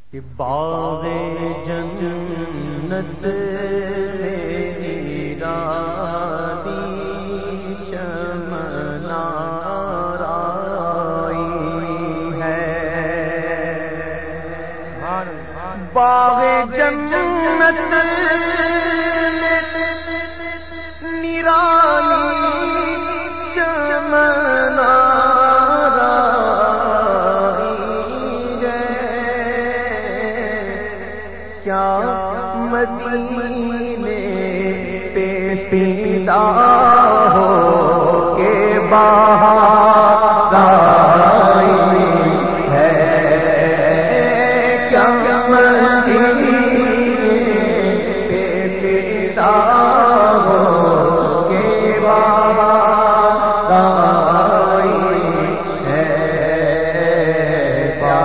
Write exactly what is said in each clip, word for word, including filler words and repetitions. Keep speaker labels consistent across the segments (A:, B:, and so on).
A: کہ باغ جنت میں نیرانی چمن آرائی ہے، باغ جنت نیرانی چمن مدینے پہ پیدا ہو کے بہار آئی ہے، کیا مدینے پہ پیدا ہو کے بہار آئی ہے، کیا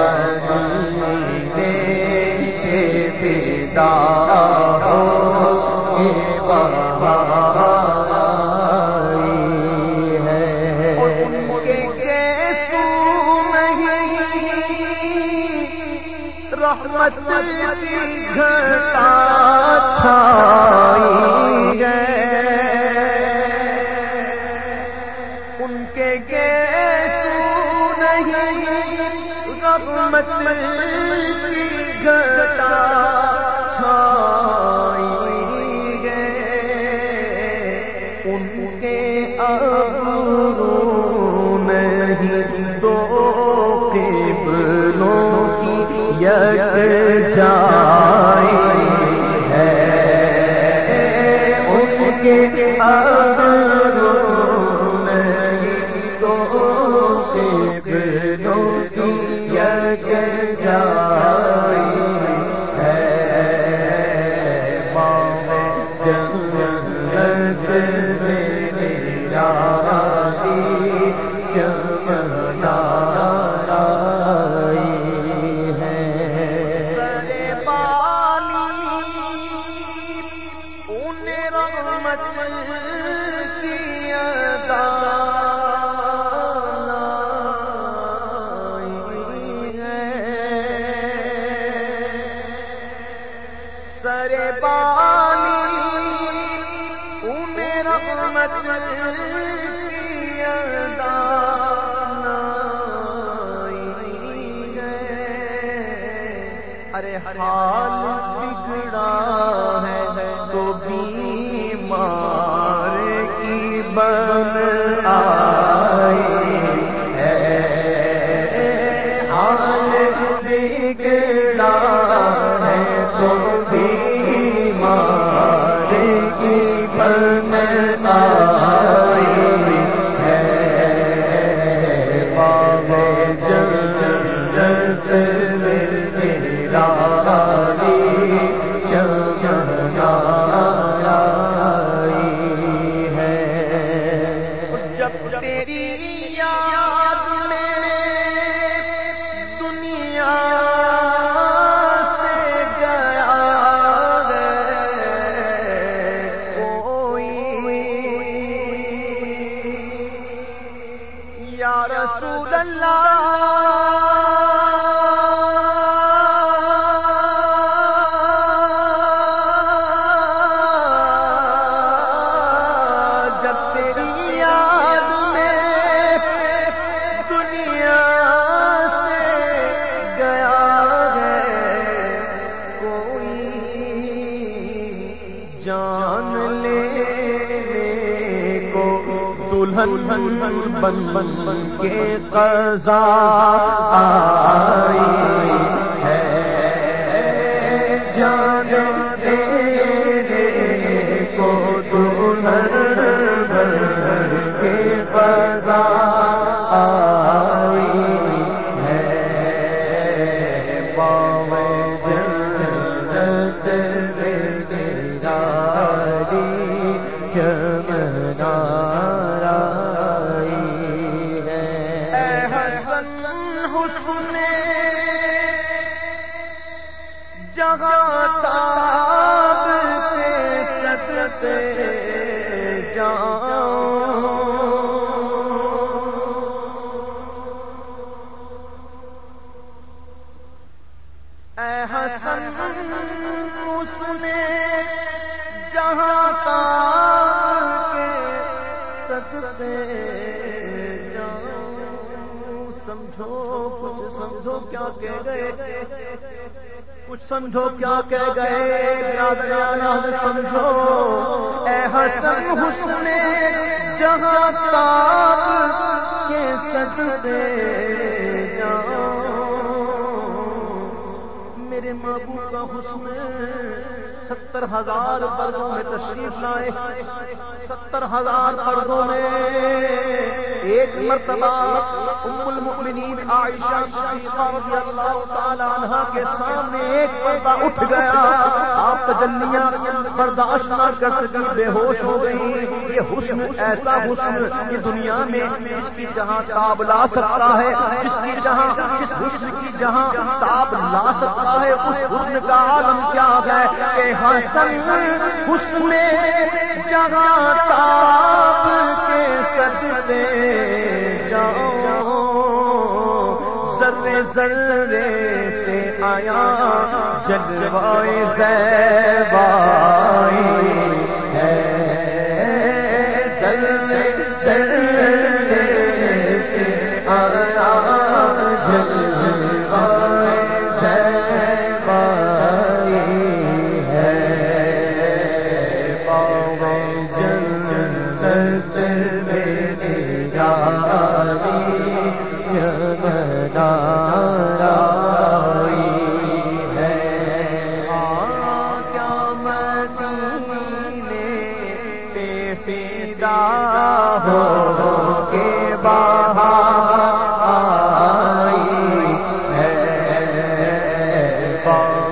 A: مدینے پہ پیدا رحمت کی گھٹا چھائی ہے، ان کے گیسو نہیں رحمت کی گھٹا چھائی ہے، ان کے ابرو نہیں دو قبلوں کی یکجائی ہے، ان کے ابرو نہیں دو قبلوں کی یکجائی ہے، باغ جنت میں نیرانی چمن آرائی ہے، سر بالی انہیں رحمت کی ادا لائی ہے، ارے حال بگڑا ہے تو بیمار کی بن آئی ہے، حال بگڑا ہے تو بیمار کی بن آئی ہے، باغ جنت میں نیرانی چمن آرائی ہے، جب تیری یاد میں دنیا سے گیا ہے کوئی، یا رسول اللہ جان لینے کو دلہن بن بن کے قضا آئی ہے، جان لینے کو دلہن بن کے قضا آئی ہے، باغ جنت چمن آرائی ہے، اے حسن حسن جہاں تاب سے سجتے جاؤ، اے حسن اس نے جہاں تار کے صدقے جاؤں. سمجھو کچھ سمجھو کیا کہہ گئے, کچھ سمجھو کیا کہہ گئے برادران سمجھو. اے حسن حسن جہاں تار کے صدقے جاؤں. میرے محبوب کا حسن ستر ہزار پردوں میں تشریف لائے, ستر ہزار پردوں میں ایک مرتبہ ام المؤمنین عائشہ صدیقہ رضی اللہ تعالی عنہا کے سامنے ایک پردہ اٹھ گیا. آپ تجلیاں برداشت نہ کر سکی, بے ہوش ہو گئی. یہ حسن ایسا حسن کہ دنیا میں جس کی جہاں تاب لا سکتا ہے, جس کی جہاں جس حسن کی جہاں تاب لا سکتا ہے, اس حسن کا عالم کیا ہے کہ حسن حسن جہاں تاب کے صدقے جاؤ. ذرے ذرے سے آیا جلوائے زیبائی ہے, ذرے ذرے سے آیا جلوائے زیبائی ہے. پاوے جنت میں یاری جمدارائی ہے. کیا مدینے پہ فدا ہو کے باہر آئی ہے.